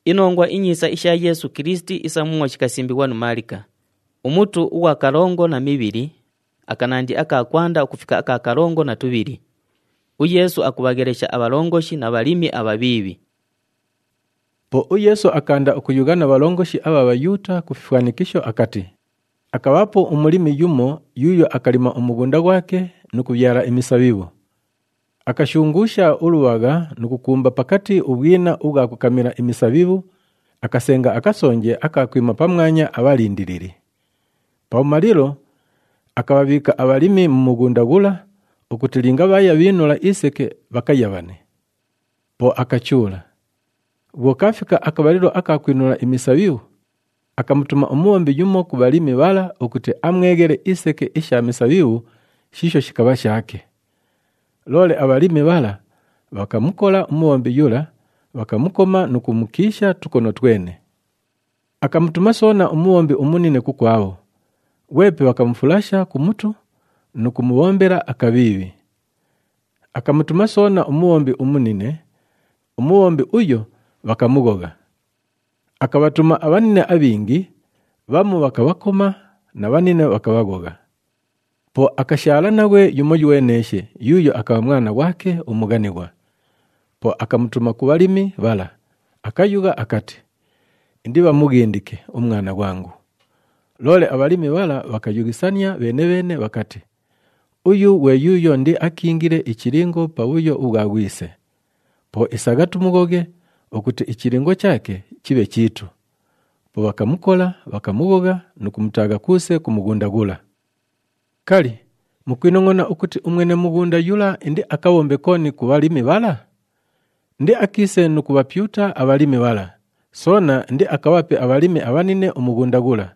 Inongwa inyisa isha Yesu Kristi isamuwa chikasimbiwa numalika. Umutu uwa kalongo na mibili, akanandi akakwanda ukufika akakalongo na tubili. Uyesu akubageresha abalongoshi na balimi ababibi. Po uyesu akanda ukuyugana abalongoshi aba bayuta kufifanikisho akati. Akawapo umulimi yumo yuyo akalima umugunda gwake nukubyara imisabibu. Akashungusha uluwaga nukukumba pakati ubwina uga kukamira imisabibu, akasenga akasonje akakwima pamwanya abalindiriri. Paumaliro akababika abalimi mu mugunda gula ukutilinga baya binula iseke bakayabane. Po akachula. Bwokafika akabaliro akakwinula imisabibu, akamutuma umuwambi yumo ku balimi bala ukuti amwegere iseke isha misabibu shisho shikaba shake. Lole abalimi bala bakamukola umuwambi yula, bakamukoma nukumukisha tukono twene. Akamutuma sona umuwambi umunine kukwao. Wepe bakamufulasha kumutu nukumuwombera akabibi. Akamutuma sona umuwambi umunine, umuwambi uyo bakamugoga. Akabatuma abanine abingi, bamu bakabakoma na banine bakabagoga. Po akashala nawe yumoju weneshe, yuyo akaba mwana wake umuganirwa. Po akamutuma ku balimi bala, akayuga akati, ndiba mugindike umwana wangu. Lole abalimi bala bakayugisanya bene bakati, uyu we yuyo ndi akingire ikiringo pa uyo ugagwise. Po isagatu mugoge okuti ikiringo cyake kibe kitu. Po bakamukola bakamugoga nukumutaga kuse kumugunda gula. Kali mukwinongona ukuti umwene mugunda yula ndi akawombe koni ku balimi bala? Ndi akise nukubapyuta abalimi bala. Sona ndi akawape abalimi abanine umugunda gula.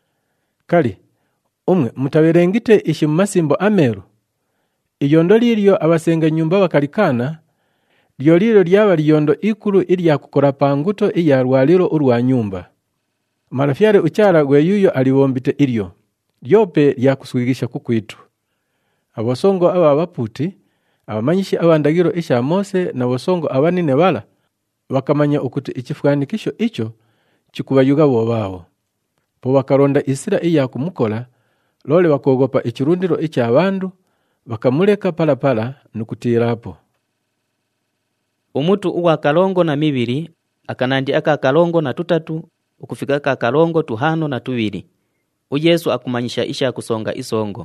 Kali umwe mutaberengite ishi mumasimbo ameru. Iyondo liryo abasenga nyumba bakalikana, lyo liro lyaba liyondo ikulu ilya kukora panguto iya rwaliro urwa nyumba. Marafyare ucyara gwe yuyo alibombite ilyo. Lyope lyakuswigisha kukwitu. Abosongo aba baputi, abamanyishi abandagiro isha Mose na bosongo abanine bala, bakamanya ukuti ikifukanikisho icho chikubayuga bo bawo. Po bakaronda isira iya kumukola, lole bakogopa ikirundiro icha abandu, bakamuleka pala nukutirapo. Umutu uwa kalongo na mibili, akanandi aka kalongo na tutatu, ukufika aka kalongo tuhano na tubili. Uyesu akumanyisha isha kusonga isongo.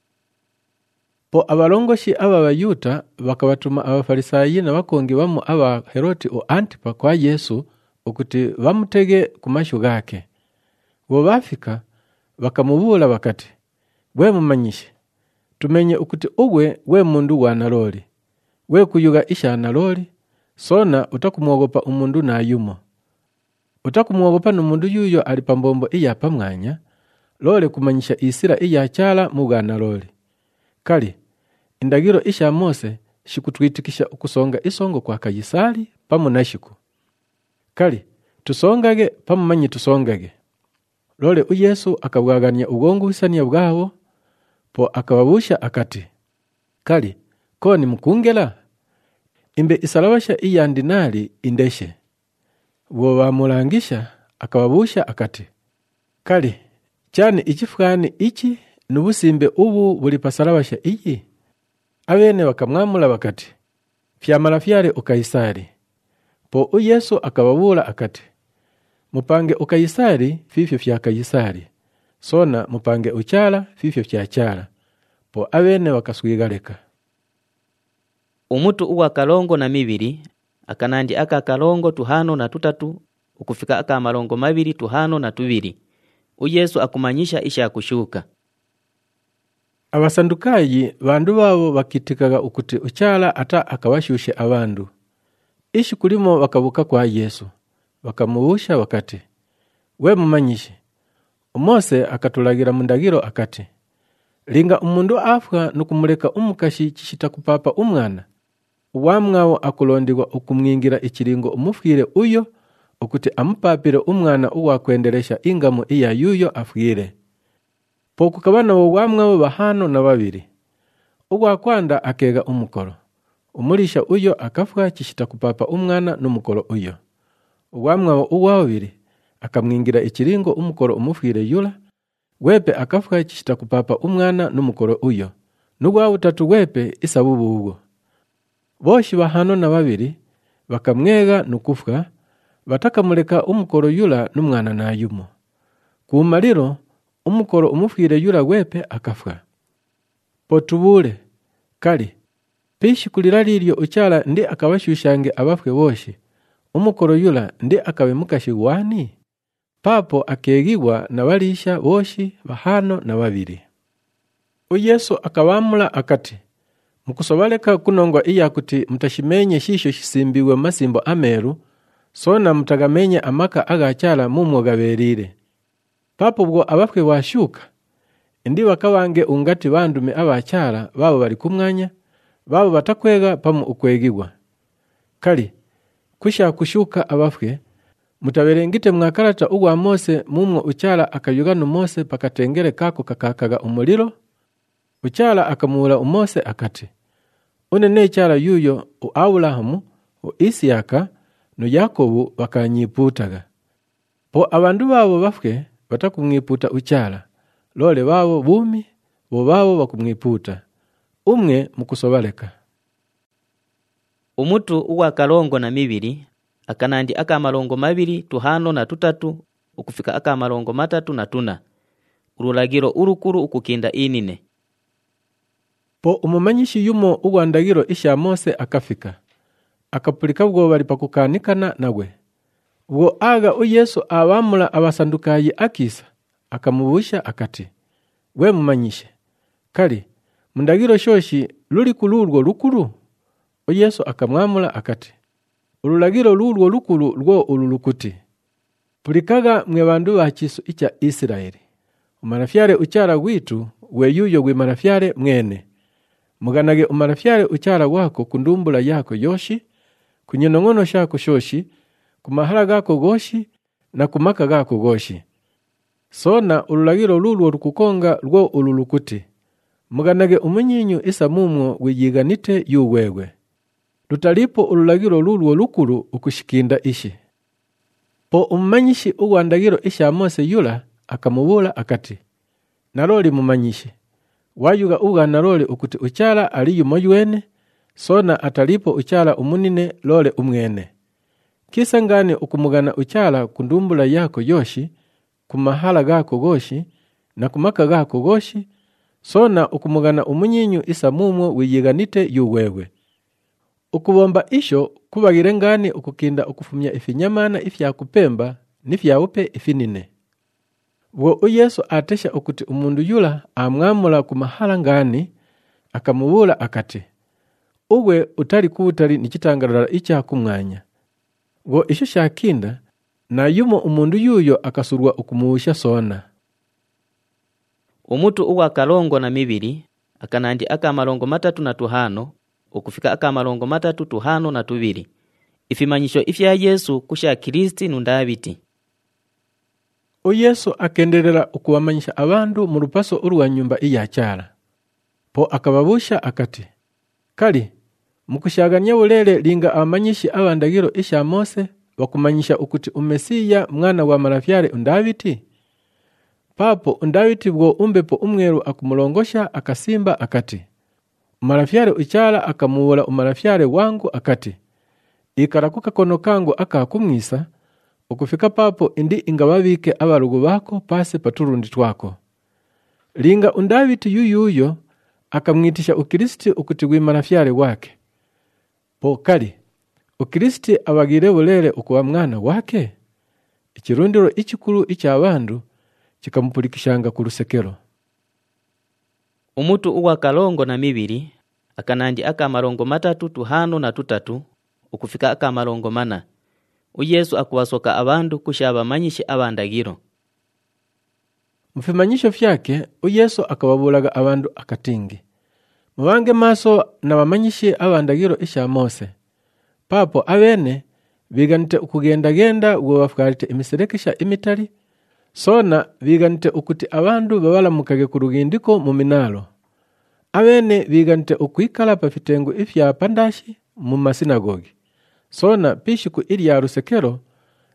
Po abalongoshi aba bayuta bakabatuma abafarisayi na bakongi bamu aba Heroti o Antipa kwa Yesu ukuti bamutege kumashu gake. Bo bafika bakamubula bakati, "Bwe mumanyishe, tumenye ukuti ugwe we mundu wa naloli. We kuyuga isha naloli, sona utakumwogopa umundu na yumo. Utakumwogopa numundu yuyo alipambombo iya pamwanya, lole kumanyisha isira iya chala muga naloli. Kali, indagiro isha Mose shikutwitikisha ukusonga isongo kwa Kayisari pamunashiku. Kali, tusongage pamumanyi tusongage." Lole uyesu akabwaganya ugongo bisania bwabo, po akababusha akati, "Kali, koni mukungela? Imbe isalabasha iya ndinari indeshe." Bo bamulangisha akababusha akati, "Kali, cyane ikifukani iki nubusimbe ubu buli pasalabasha iyi?" Abene bakamwamula bakati, "Fyamala fyare ukayisari." Po uyesu akababula akati, "Mupange ukayisari fifyo fya Kayisari, sona mupange uchala fifyo fya chala." Po abene bakaswigaleka. Umutu uwa kalongo na mibili, akanandi aka kalongo tuhano na tutatu, ukufika aka malongo mabili tuhano na tubili. Uyesu akumanyisha isha kushuka. Abasandukayi bandu babo bakitikaga ukuti uchala ata akabashushe abandu. Ishi kulimo bakabuka kwa Yesu. Bakamubusha wakati, "We mumanyishe, Mose akatulagira mundagiro akati, linga umundu afwa nukumuleka umukashi kishita kupapa umwana, uwamwawo akulondigwa ukumwingira ikiringo umufwire uyo ukuti amupapire umwana uwakwenderesha ingamu iya yuyo afwire. Po kukabana wo wamwawo bahano na babiri. Uwakwanda akega umukoro. Umulisha uyo akafwa kishita kupapa umwana n'umukoro uyo. uwamwa uwawiri akamwingira ikiringo umukoro umufwire yula, wepe akafuka kishita kupapa umwana n'umukoro uyo, n'ugwa utatu wepe isabubu ubwo. Boshi bahano na babiri bakamwega nukufuka, batakamuleka umukoro yula n'umwana nayumo. Kumaliro umukoro umufwire yula wepe akafuka. Potubule kali pishi kuliraliryo uchala ndi akabashushange abafwe boshi, umukoro yula ndi akabe mukashi wani? Papo akegigwa na balisha boshi bahano na babiri. Yesu akabamula akati, mukusobaleka kunongwa iya kuti mtashimenye shisho shisimbiwe masimbo ameru, sona mutagamenye amaka agachala mumwogaberire. Papo bwo abafwe washuka, indi bakabange ungati bandume abachala babo bali kumwanya, babo batakwega pamu ukwegigwa. Kali kusha kushuka abafwe, mutaberengite mwakarata ugwa Mose mumwo uchala akayugana Mose pakatengere kako kakakaga umuliro. Uchala akamula umose akati, unene chala yuyo Abrahamu, Isiyaka no Yakobo bakanyiputaga. Po abandu babo bafwe batakumwiputa uchala, lole babo bumi bo babo bakumwiputa. Umwe mukusobaleka. Umutu uwa kalongo na mibiri akanandi akamalongo mabiri tuhano na tutatu ukufika akamalongo matatu na tuna. Urulagiro urukuru ukukinda inine. Po umumanyishi yumo ugwandagiro isha Mose akafika. Akapulika bwo bali pakukanikana nawe. Bwo aga Yesu abamula abasandukayi akisa, akamubusha akati, we mumanyishe, kali mundagiro shoshi luli kulurwo lukuru? Yesu akamwamula akati, urulagiro lurwo lukuru lwo ululukuti. Pulikaga mwe bandu bachisu icha Israeli. Umarafyare uchara witu we yuyo gwe marafyare mwene. Muganage umarafyare uchara wako kundumbula yako yoshi, kunyenongono shako shoshi, kumahala gako goshi na kumaka gako goshi. Sona ululagiro lulwo rukukonga lwo ululukuti. Muganage umunyinyu isa mumwo wiyiganite yuwewe. Lutalipo ululagiro lulwo lukuru ukushikinda ishi. Po umanyishi ugwandagiro isha Mose yula akamubula akati, naroli mumanyishi. Wayuga uga narole ukuti uchala aliyu moyuene, sona atalipo uchala umunine lole umwene. Kisa ngani ukumugana uchala kundumbula yako yoshi, kumahala gako goshi, na kumaka gako goshi, sona ukumugana umunyinyu isa mumwo wiyiganite yuwewe. Ukubomba isho kubagire ngani ukukinda ukufumya ifinyamana ifya kupemba nifya upe ifinine. Bwo Yesu atesha ukuti umundu yula amwamula kumahala ngani, akamubula akati, uwe utali kuutali nichitangalala icha kumwanya. Bwo isho shakinda, na yumo umundu yuyo akasurwa ukumuusha sona. Umutu uwa kalongo na mibiri akanandi akamalongo matatu na tuhano ukufika akamalongo matatu tuhano na tubiri. Ifimanyisho ifya Yesu kusha Kristi nundabiti. Yesu akenderera ukuwamanyisha abandu mu rupaso urwa nyumba iyachala. Po akababusha akati, kali mukushaganya bulele linga amanyishi abandagiro isha Mose bakumanyisha ukuti umesiya mwana wa marafyare undabiti? Papo undabiti bwo umbepo umweru akumulongosha akasimba akati, umarafyare uchala akamuwula umarafyare wangu akati, ikarakuka kono kangu akakumwisa, ukufika papo indi ingababike abarugu bako pase paturundi twako. Linga undabiti yuyuyo akamwitisha ukristi ukuti gwimarafyare wake. Po kali ukristi abagire bulele ukuwa mwana wake? Ikirundiro ichikuru icha abandu chikamupulikishanga ku rusekero. Umutu uwa kalongo na mibiri akanandi akamalongo matatu tuhano na tutatu ukufika akamalongo mana. Yesu akuwasoka abandu kushaba manyishi abandagiro. Mfimanyisho fyake Yesu akababulaga abandu akatingi, mubange maso na bamanyishi abandagiro isha Mose. Papo abene biganite ukugendagenda uwo bafukarite imiserekesha imitali, sona biganite ukuti abandu babalamukage ku rugindiko mu minalo. Abene biganite ukwikala pafitengu ifya pandashi mu masinagogi. Sona pishiku ili ya rusekero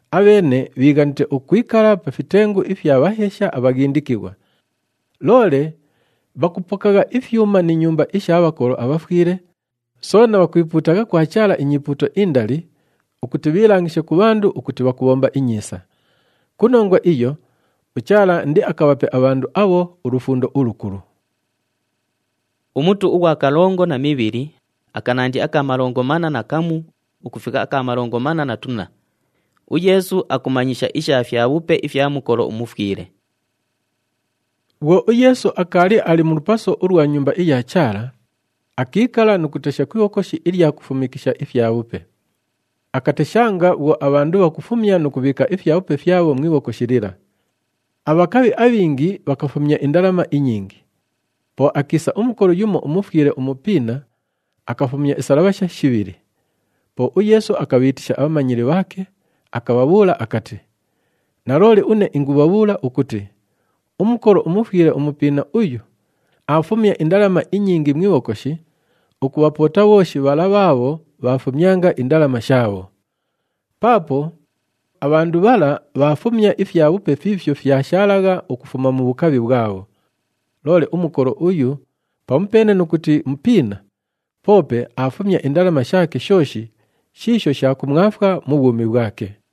abene biganite okwikala pafitengu ifyabahesha abagindikirwa. Lole bakupokaga ifyuma ni nyumba isha abakoro abafwire, sona bakwiputaga kwachala inyiputo indali ukutibilangishe ku bandu ukuti bakubomba inyisa. Kunongwa iyo uchala ndi akabape abandu abo urufundo urukuru. Umutu uwa kalongo na mibiri akanandi akamarongo mana na kamu ukufika akamarongo mana na tuna. Yesu akumanyisha isha afyabupe ifyamukoro umufwire. Wo Yesu akali ali mu rupaso urwa nyumba iya cyara, akikala nukutesha kwiwokoshi ili yakufumikisha ifyabupe. Akateshanga wo abandu bakufumya nukubika ifyabupe fyabo mwiwokoshirira. Abakabi abingi bakafumya indalama inyingi. Po akisa umukoro yumo umufwire umupina, akafumya isalabasha shibiri. Po Yesu akabitisha abamanyiri bake, akababula akati, narole une ingubabula ukuti, umukoro umufwire umupina uyu, afumya indalama inyingi mwiwokoshi, ukubapota woshi bala babo bafumyanga indalama shabo. Papo, abandu bala bafumya ifyabupe fifyo fyashalaga ukufuma mu bukabi bwabo. Lole umukoro uyu, pampene nukuti mpina, pope afumya indalama shake shoshi, shisho shakumwafwa mu bumi bwake.